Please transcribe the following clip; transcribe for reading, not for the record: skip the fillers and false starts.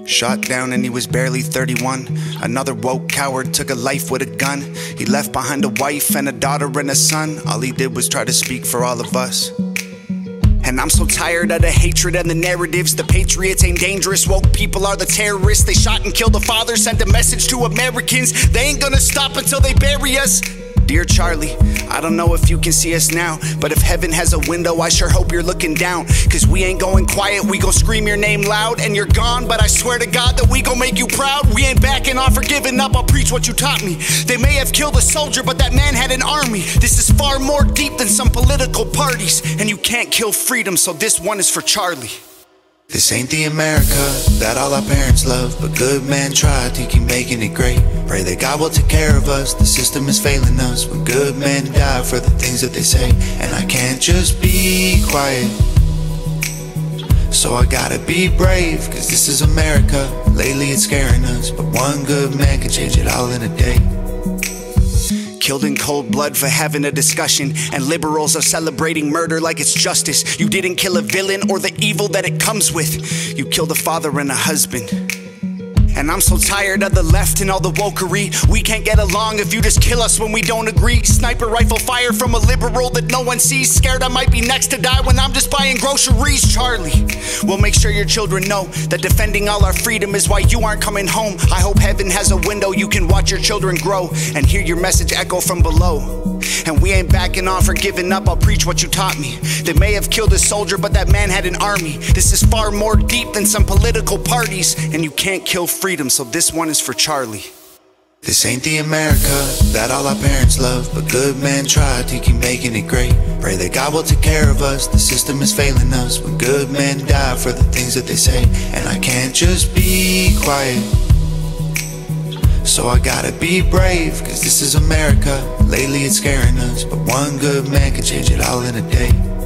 Shot down and he was barely 31. Another woke coward took a life with a gun. He left behind a wife and a daughter and a son. All he did was try to speak for all of us. And I'm so tired of the hatred and the narratives. The patriots ain't dangerous, woke people are the terrorists. They shot and killed a father, sent a message to Americans. They ain't gonna stop until they bury us. Dear Charlie, I don't know if you can see us now, but if heaven has a window, I sure hope you're looking down. Cause we ain't going quiet, we gon' scream your name loud. And you're gone, but I swear to God that we gon' make you proud. We ain't backing off or giving up, I'll preach what you taught me. They may have killed a soldier, but that man had an army. This is far more deep than some political parties. And you can't kill freedom, so this one is for Charlie. This ain't the America that all our parents love, but good men tried to keep making it great. Pray that God will take care of us, the system is failing us when good men die for the things that they say. And I can't just be quiet, so I gotta be brave, cause this is America. Lately it's scaring us, but one good man can change it all in a day. Killed in cold blood for having a discussion, and liberals are celebrating murder like it's justice. You didn't kill a villain or the evil that it comes with. You killed a father and a husband. And I'm so tired of the left and all the wokery. We can't get along if you just kill us when we don't agree. Sniper rifle fire from a liberal that no one sees. Scared I might be next to die when I'm just buying groceries. Charlie, we'll make sure your children know that defending all our freedom is why you aren't coming home. I hope heaven has a window you can watch your children grow and hear your message echo from below. And we ain't backing off or giving up, I'll preach what you taught me. They may have killed a soldier, but that man had an army. This is far more deep than some political parties. And you can't kill freedom, so this one is for Charlie. This ain't the America that all our parents love, but good men try to keep making it great. Pray that God will take care of us, the system is failing us when good men die for the things that they say. And I can't just be quiet, so I gotta be brave, cause this is America. Lately it's scaring us, but one good man can change it all in a day.